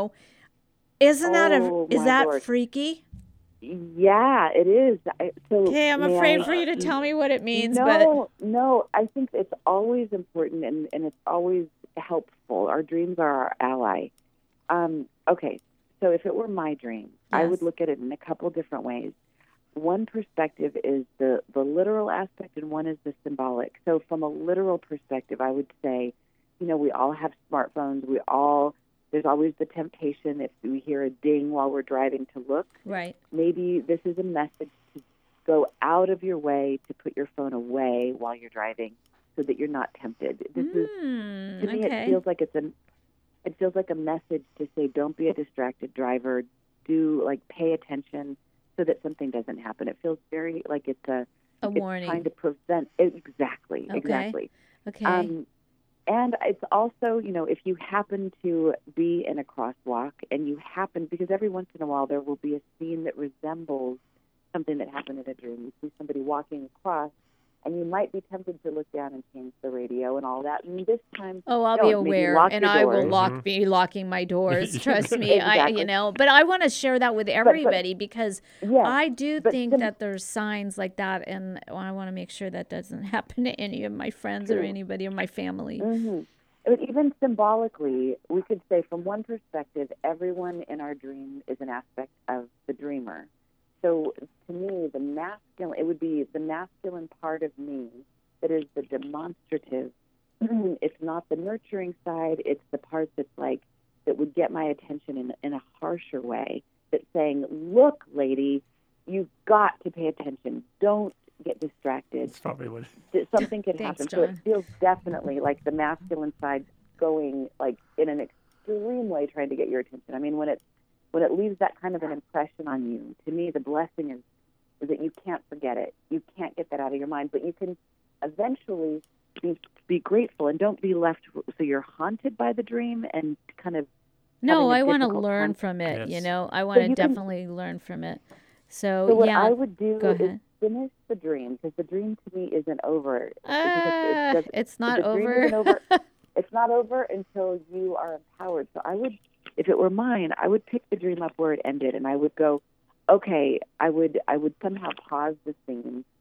Isn't that is that Lord. Freaky? Yeah, it is. Okay, I'm afraid for you to tell me what it means. No, I think it's always important and it's always helpful. Our dreams are our ally. Okay, so if it were my dream, I would look at it in a couple different ways. One perspective is the literal aspect, and one is the symbolic. So from a literal perspective, I would say, we all have smartphones. There's always the temptation, if we hear a ding while we're driving, to look. Right. Maybe this is a message to go out of your way to put your phone away while you're driving, so that you're not tempted. This is, to me, it feels like a message to say, don't be a distracted driver. Pay attention, so that something doesn't happen. It feels very like it's a warning, trying to prevent. Exactly. Okay. And it's also, if you happen to be in a crosswalk and because every once in a while there will be a scene that resembles something that happened in a dream. You see somebody walking across, and you might be tempted to look down and change the radio and all that. And this time, I'll be aware, and I will be locking my doors. Trust me, exactly. But I want to share that with everybody, because I do think that there's signs like that, and I want to make sure that doesn't happen to any of my friends or anybody in my family. Mm-hmm. But even symbolically, we could say, from one perspective, everyone in our dream is an aspect of the dreamer. So to me, it would be the masculine part of me that is the demonstrative. It's not the nurturing side. It's the part that's that would get my attention in a harsher way. That's saying, look, lady, you've got to pay attention. Don't get distracted. That's probably what something could happen. John. So it feels definitely like the masculine side going in an extreme way, trying to get your attention. I mean, when it leaves that kind of an impression on you, to me, the blessing is that you can't forget it. You can't get that out of your mind, but you can eventually be grateful, and don't be left so you're haunted by the dream and kind of. No, I want to learn from it. Yes. I want to definitely learn from it. So what I would do is finish the dream, because the dream to me isn't over. It's not the dream over. isn't over. It's not over until you are empowered. So I would. If it were mine, I would pick the dream up where it ended, and I would go, okay, I would somehow pause the scene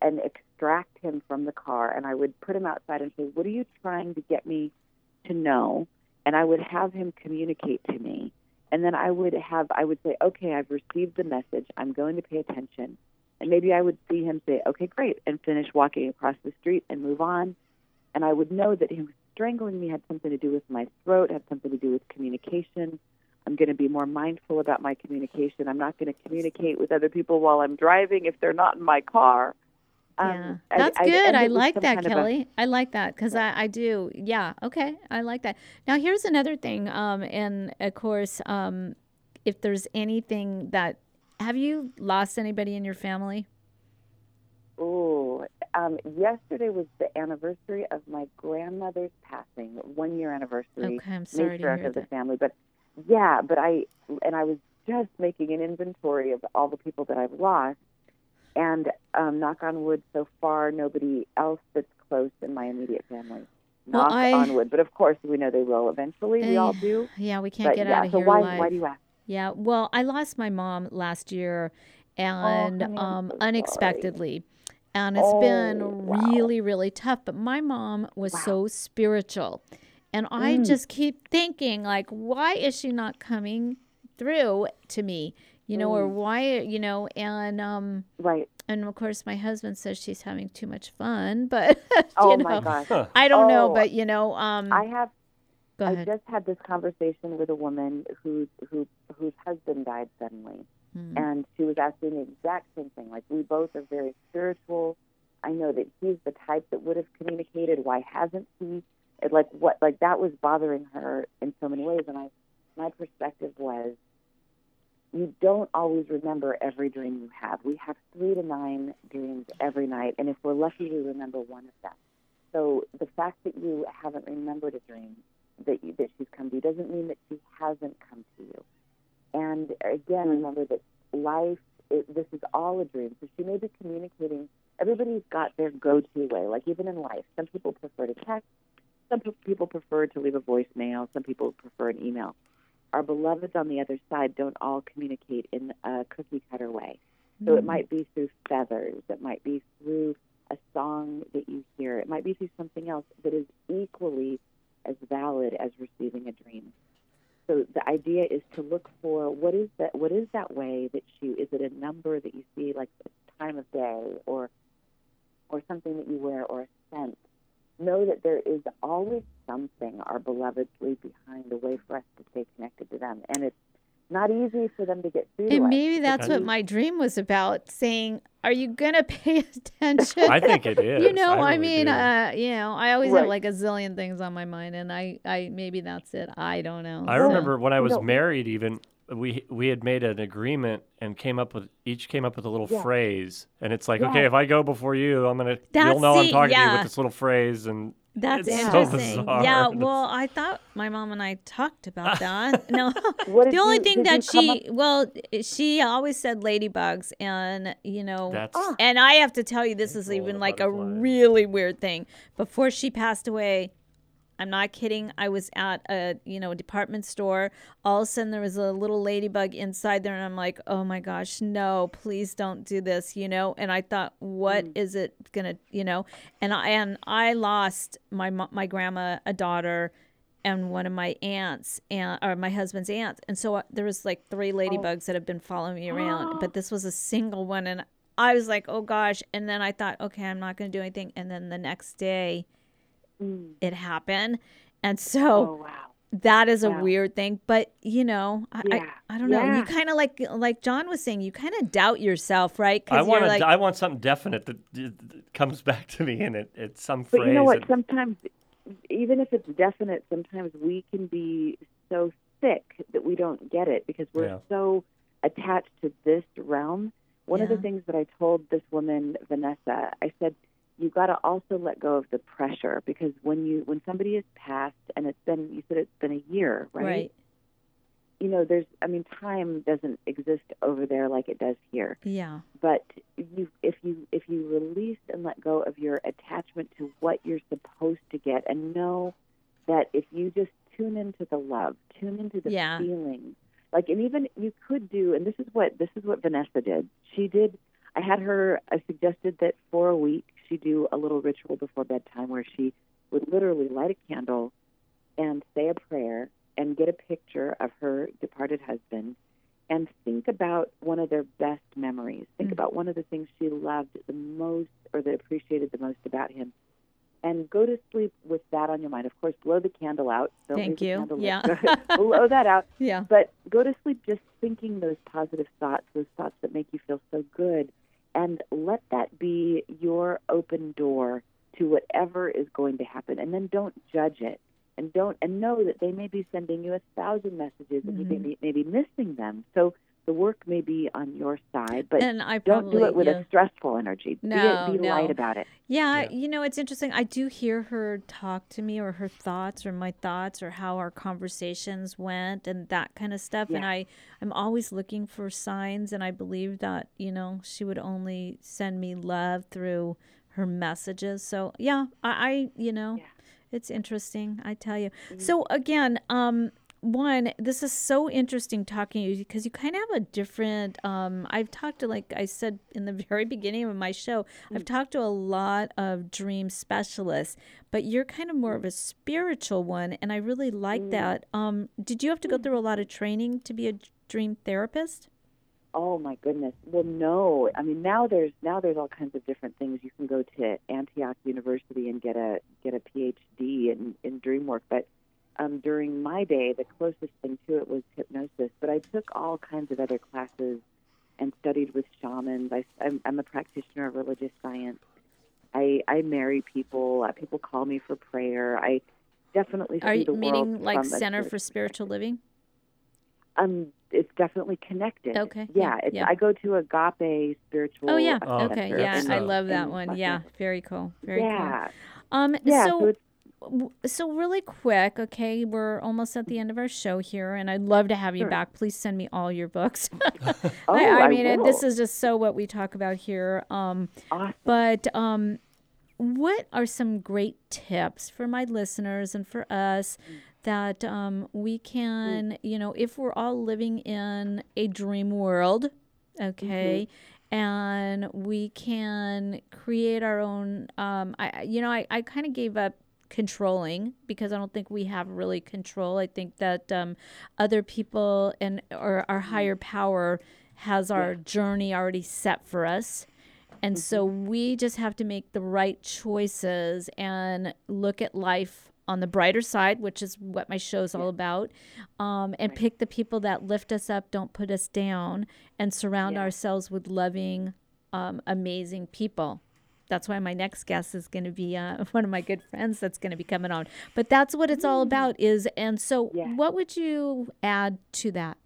and extract him from the car, and I would put him outside and say, what are you trying to get me to know? And I would have him communicate to me. And then I would say, okay, I've received the message. I'm going to pay attention. And maybe I would see him say, okay, great, and finish walking across the street and move on. And I would know that him strangling me had something to do with my throat, had something to do with communication. I'm going to be more mindful about my communication. I'm not going to communicate with other people while I'm driving if they're not in my car. Yeah, that's good. I like that, Kelly. I like that because I do. Yeah, okay. I like that. Now, here's another thing. And, of course, if there's anything that – have you lost anybody in your family? Oh, yesterday was the anniversary of my grandmother's passing, 1 year anniversary. Okay, I'm sorry to hear of the that. family. But, yeah, I was just making an inventory of all the people that I've lost. And knock on wood, so far, nobody else that's close in my immediate family. Knock on wood. But, of course, we know they will eventually. We all do. Yeah, we can't get out of so here why do you ask? Yeah, well, I lost my mom last year, and unexpectedly. And it's been really, really tough. But my mom was so spiritual. And I just keep thinking, like, why is she not coming through to me? You know, or why, and right. And of course, my husband says she's having too much fun, but my gosh, I don't know, but I just had this conversation with a woman whose husband died suddenly, and she was asking the exact same thing. Like, we both are very spiritual. I know that he's the type that would have communicated. Why hasn't he? That was bothering her in so many ways. And my perspective was, you don't always remember every dream you have. We have 3 to 9 dreams every night, and if we're lucky, we remember one of them. So the fact that you haven't remembered a dream that she's come to you doesn't mean that she hasn't come to you. And again, remember that this is all a dream. So she may be communicating. Everybody's got their go-to way, like even in life. Some people prefer to text. Some people prefer to leave a voicemail. Some people prefer an email. Our beloveds on the other side don't all communicate in a cookie-cutter way. So it might be through feathers. It might be through a song that you hear. It might be through something else that is equally as valid as receiving a dream. So the idea is to look for what is that way that is it a number that you see, like the time of day, or something that you wear, or a scent? Know that there is always something our beloveds leave behind, a way for us to stay connected to them. And it's not easy for them to get through to us. And maybe that's what my dream was about, saying, are you going to pay attention? I think it is. I always have like a zillion things on my mind, and I maybe that's it. I don't know. I remember when I was married even, we had made an agreement and each came up with a little phrase, and it's like, okay, if I go before you, you'll know I'm talking to you with this little phrase, and that's it's interesting. So bizarre. Yeah, well, I thought my mom and I talked about that. No, the only thing that she always said ladybugs, and and I have to tell you, this is even like a really weird thing. Before she passed away, I'm not kidding, I was at a department store. All of a sudden there was a little ladybug inside there, and I'm like, oh my gosh, no, please don't do this, and I thought, what is it gonna, and I lost my grandma, a daughter, and one of my aunts, or my husband's aunts, and so there was like 3 ladybugs that have been following me around, but this was a single one, and I was like, oh gosh, and then I thought, okay, I'm not gonna do anything, and then the next day it happened, and so that is a weird thing. But I don't know. You kind of like John was saying, you kind of doubt yourself, right? I want something definite that comes back to me, and it's some phrase. But you know what? Sometimes, even if it's definite, sometimes we can be so sick that we don't get it because we're so attached to this realm. One of the things that I told this woman, Vanessa, I said, you got to also let go of the pressure, because when somebody has passed, and you said it's been a year, right? Right. Time doesn't exist over there like it does here. Yeah. But if you release and let go of your attachment to what you're supposed to get, and know that if you just tune into the love, tune into the feelings, and even you could do, and this is what Vanessa did. She did I suggested that for a week she do a little ritual before bedtime where she would literally light a candle and say a prayer and get a picture of her departed husband and think about one of their best memories. Think about one of the things she loved the most or that appreciated the most about him. And go to sleep with that on your mind. Of course, blow the candle out. Don't Thank leave you. The candle Yeah. lit. Blow that out. Yeah. But go to sleep just thinking those positive thoughts, those thoughts that make you feel so good. And let that be your open door to whatever is going to happen. And then don't judge it. And know that they may be sending you 1,000 messages and you may be missing them. So the work may be on your side, but don't do it with a stressful energy. Be light about it. Yeah, it's interesting. I do hear her talk to me or her thoughts or my thoughts or how our conversations went and that kind of stuff. Yeah. And I'm always looking for signs, and I believe that, she would only send me love through her messages. So, yeah, it's interesting, I tell you. So again, one, this is so interesting talking to you because you kind of have a different, I've talked to, like I said in the very beginning of my show, I've talked to a lot of dream specialists, but you're kind of more of a spiritual one, and I really like that. Did you have to go through a lot of training to be a dream therapist? Oh my goodness! Well, no. I mean, now there's all kinds of different things. You can go to Antioch University and get a PhD in dream work. But during my day, the closest thing to it was hypnosis. But I took all kinds of other classes and studied with shamans. I'm a practitioner of religious science. I marry people. People call me for prayer. I definitely see the world. Are you meaning like Center for Spiritual Living? It's definitely connected. Okay. Yeah. I go to Agape Spiritual. Oh yeah. Center. Okay. Yeah, I love that one. Yeah. Very cool. Very cool. So really quick, okay, we're almost at the end of our show here, and I'd love to have you back. Please send me all your books. I mean, this is just so what we talk about here. Awesome. But what are some great tips for my listeners and for us that we can, if we're all living in a dream world, okay, and we can create our own, I kind of gave up controlling because I don't think we have really control. I think that other people or our higher power has our journey already set for us. And so we just have to make the right choices and look at life on the brighter side, which is what my show is all about, and pick the people that lift us up, don't put us down, and surround ourselves with loving, amazing people. That's why my next guest is going to be one of my good friends that's going to be coming on. But that's what it's all about and so what would you add to that?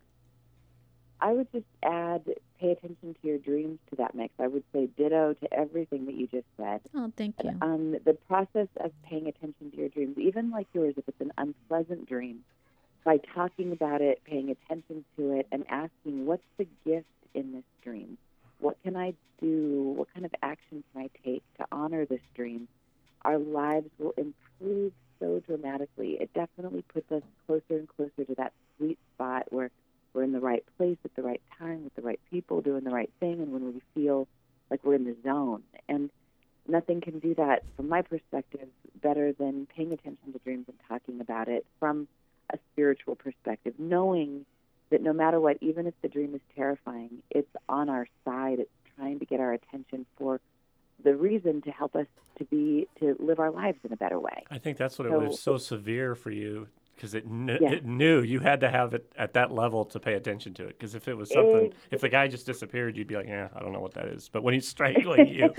I would just add, pay attention to your dreams to that mix. I would say ditto to everything that you just said. Oh, thank you. The process of paying attention to your dreams, even like yours, if it's an unpleasant dream, by talking about it, paying attention to it, and asking, what's the gift in this dream? What can I do? What kind of action can I take to honor this dream? Our lives will improve so dramatically. It definitely puts us closer and closer to that sweet spot where we're in the right place at the right time with the right people doing the right thing, and when we feel like we're in the zone. And nothing can do that, from my perspective, better than paying attention to dreams and talking about it from a spiritual perspective, knowing that no matter what, even if the dream is terrifying, it's on our side. It's trying to get our attention for the reason to help us to live our lives in a better way. I think that's what it was so severe for you, because it knew you had to have it at that level to pay attention to it. Because if it was something, if the guy just disappeared, you'd be like, I don't know what that is. But when he's strangling you,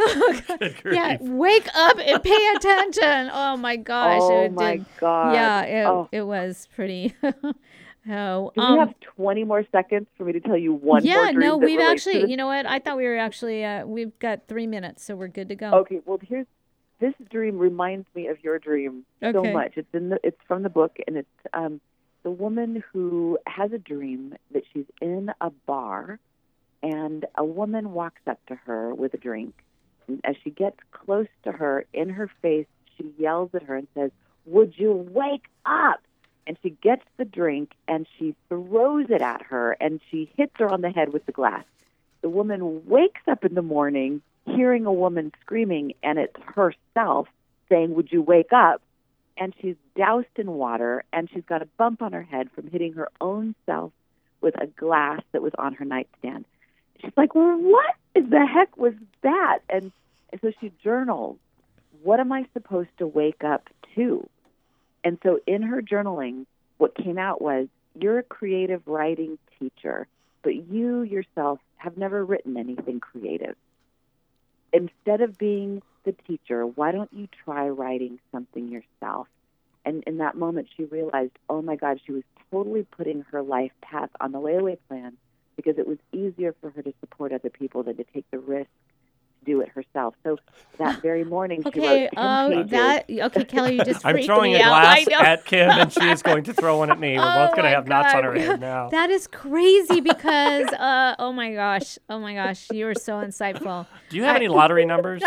wake up and pay attention. Oh my gosh! Oh my God! Yeah, it was pretty. Do we have 20 more seconds for me to tell you one more dream? Yeah, no, we've actually, you know what? I thought we were actually, we've got 3 minutes, so we're good to go. Okay, well, this dream reminds me of your dream so much. It's from the book, and it's the woman who has a dream that she's in a bar, and a woman walks up to her with a drink. And as she gets close to her, in her face, she yells at her and says, "Would you wake up?" And she gets the drink, and she throws it at her, and she hits her on the head with the glass. the woman wakes up in the morning hearing a woman screaming, and it's herself saying, "Would you wake up?" And she's doused in water, and she's got a bump on her head from hitting her own self with a glass that was on her nightstand. She's like, "Well, what the heck was that?" And so she journaled, "What am I supposed to wake up to?" And so in her journaling, what came out was, you're a creative writing teacher, but you yourself have never written anything creative. Instead of being the teacher, why don't you try writing something yourself? And in that moment, she realized, oh my God, she was totally putting her life path on the layaway plan because it was easier for her to support other people than to take the risk to do it herself. So that very morning, she wrote 10 pages. Okay, Kelly, you just I'm freaked throwing me a out. glass at Kim, and she is going to throw one at me. We're both going to have knots on our head now. That is crazy because, oh my gosh, you are so insightful. Do you have any lottery numbers?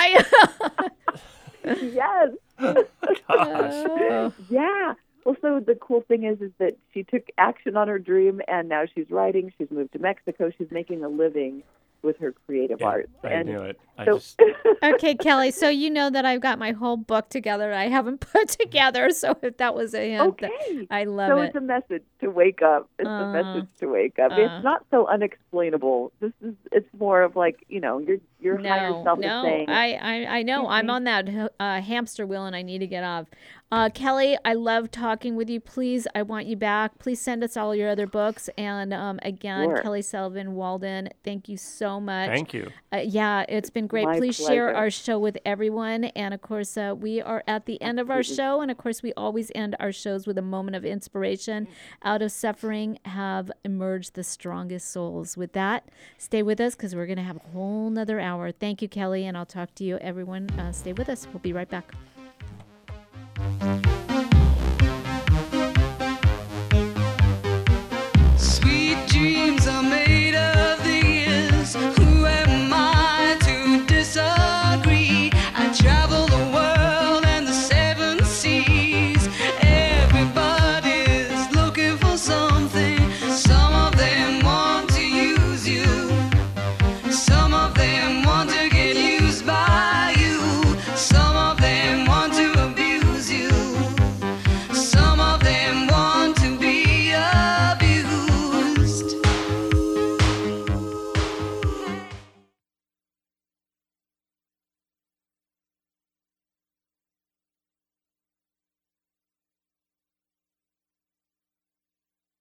Yes. Gosh. Yeah. Well, so the cool thing is that she took action on her dream, and now she's writing. She's moved to Mexico. She's making a living with her creative art. I knew it. Okay, Kelly, so you know that I've got my whole book together. I haven't put together, so if that was a hint, okay. I love it. So it. it's a message to wake up. It's a message to wake up. It's not so unexplainable. It's more of like, your higher self is saying. I know. I'm on that hamster wheel and I need to get off. Kelly, I love talking with you. Please, I want you back. Please send us all your other books. And again, sure. Kelly Sullivan Walden, thank you so much. Thank you. Yeah, it's been great. My Please pleasure. share our show with everyone. And of course, we are at the end of our show. And of course, we always end our shows with a moment of inspiration. Out of suffering have emerged the strongest souls. With that, stay with us because we're going to have a whole nother hour. Thank you, Kelly. And I'll talk to you, everyone. Stay with us. We'll be right back.